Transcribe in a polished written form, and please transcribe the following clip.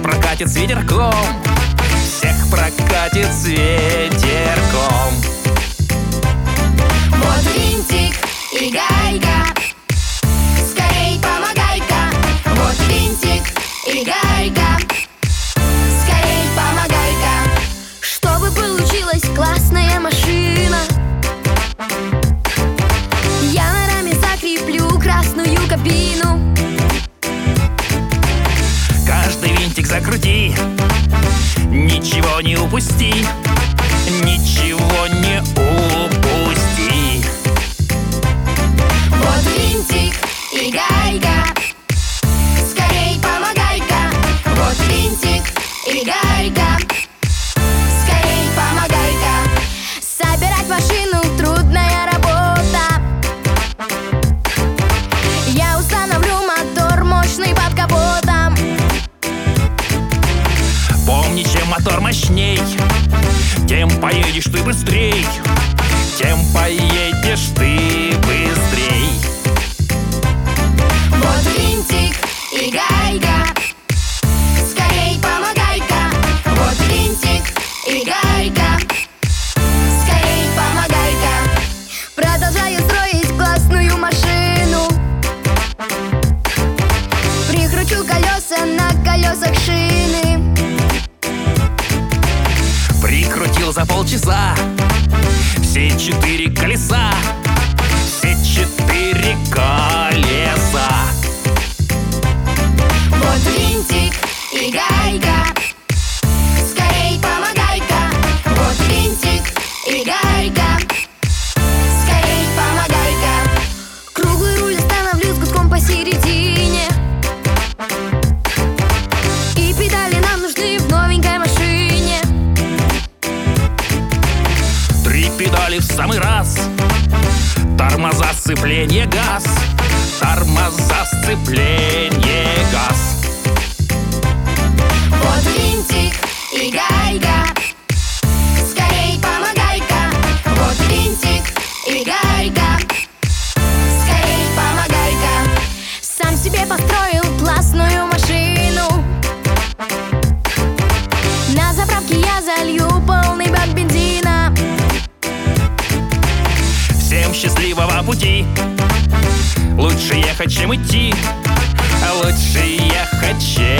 Всех прокатит с ветерком, всех прокатит с ветерком. Вот винтик и гайка, скорей помогай-ка. Вот винтик и гайка, скорей помогай-ка. Чтобы получилась классная машина, я на раме закреплю красную кабину. Каждый винтик закрути, ничего не упусти, ничего не упусти. Вот винтик и гайка, скорей помогай-ка. Вот винтик и гайка, скорей помогай-ка. Собирать машину — трудная работа. Я установлю мотор мощный под капотом. Помни, чем мотор мощней, тем поедешь ты быстрей, тем поедешь ты быстрей. Вот винтик и гайка, скорей помогай-ка. Вот винтик и гайка, скорей помогай-ка. Продолжаю строить классную машину. Прикручу колеса, на колесах шины. Прикрутил за полчаса все 4 колеса, все 4 колеса. Вот винтик и гайка, скорей помогай-ка. Вот винтик и гайка, скорей помогай-ка. Круглый руль остановлю с гудком посередине, и педали нам нужны в новенькой машине. 3 педали в самый раз, тормоза, сцепление, газ, тормоза, сцепление, газ. Вот винтик и гайка, скорей помогай-ка. Вот винтик и гайка, скорей помогай-ка. Сам себе построил классную машину. На заправке я залью полный бак бензина. Всем счастливого пути, лучше ехать, чем идти, лучше ехать, чем